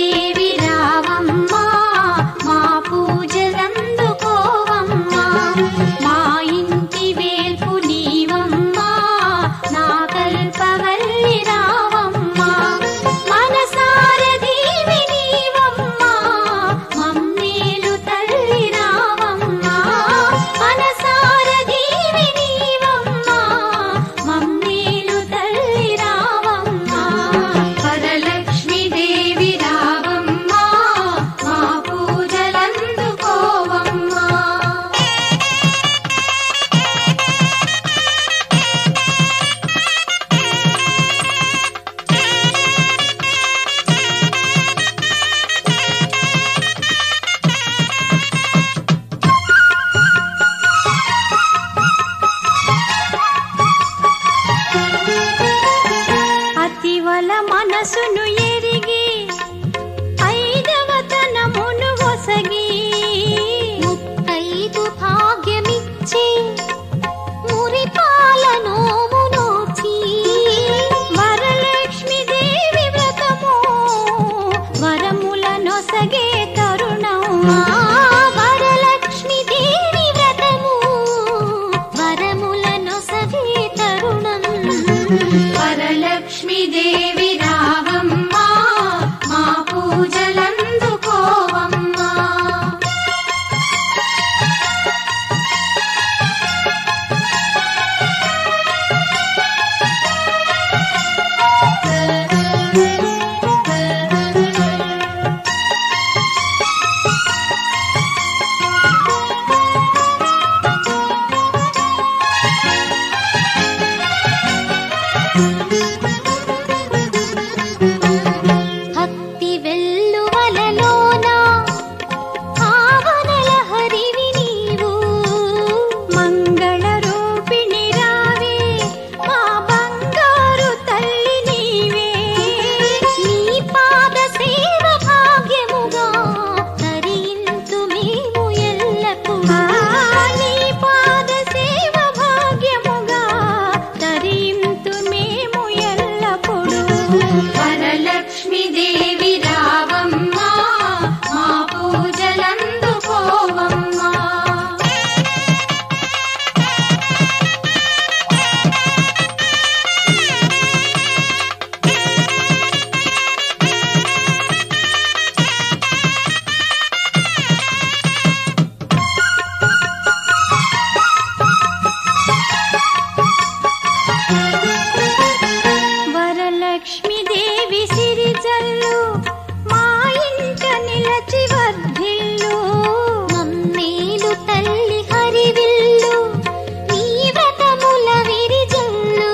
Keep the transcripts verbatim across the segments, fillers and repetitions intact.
దేవి రావమ్మా మా పూజలందుకోవమ్మా మా ఇంటి వేల్పు నీవమ్మా నా కల్పవల్లి రావమ్మా మనసార దేవి నీవమ్మా మమ్మేలు తల్లి రావమ్మా మనసార దేవి నీవమ్మా మమ్మేలు తల్లి రావమ్మా వరలక్ష్మి దేవి రావమ్మా మా పూజలందుకోవమ్మా అతివల మనసును ఎరిగి ఐదవతనమును ఒసగి ముత్తైదు భాగ్యమిచ్చి మురిపాల నోము నోచి వరలక్ష్మి దేవి వ్రతము వరముల నొసగే తరుణమా వరలక్ష్మి దేవి వ్రతము వరముల నొసగే తరుణం వరలక్ష్మి దేవి రావమ్మా మా పూజలందుకోవమ్మా భక్తి వెల్లువలలోన భావనల హరివి నీవు మంగళ రూపిణి రావే మా బంగారు తల్లి నీవే నీ పాద సేవ భాగ్యముగా తరింతు మేము ఎల్లప్పుడూ నీ పాద సేవ భాగ్యముగా తరింతు మేము ఎల్లప్పుడూ వరలక్ష్మి దేవి రావమ్మా మా పూజలందుకోవమ్మా వరలక్ష్మి దేవి సిరిజల్లు మా ఇంట నిలచి వర్ధిల్లు మమ్మేలు తల్లి హరివిల్లు నీ వ్రతముల విరిజల్లు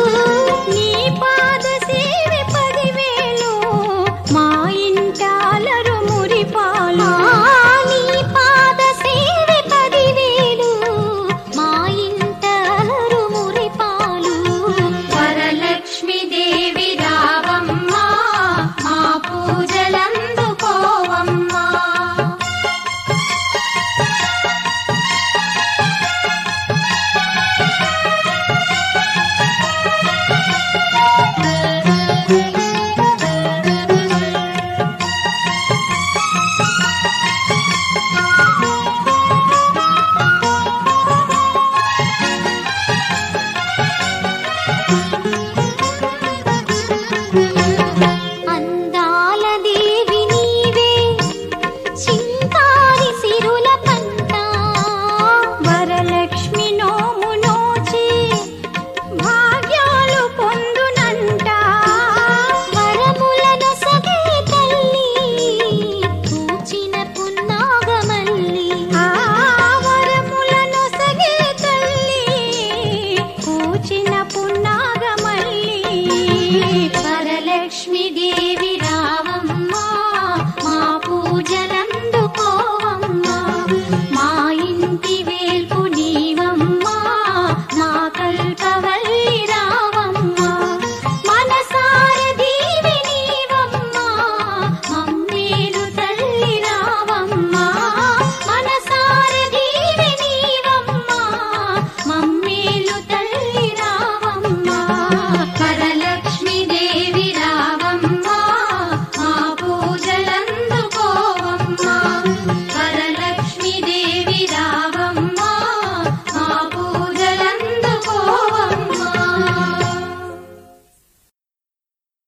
నీ పాద సేవ పదివేలు మా ఇంటాల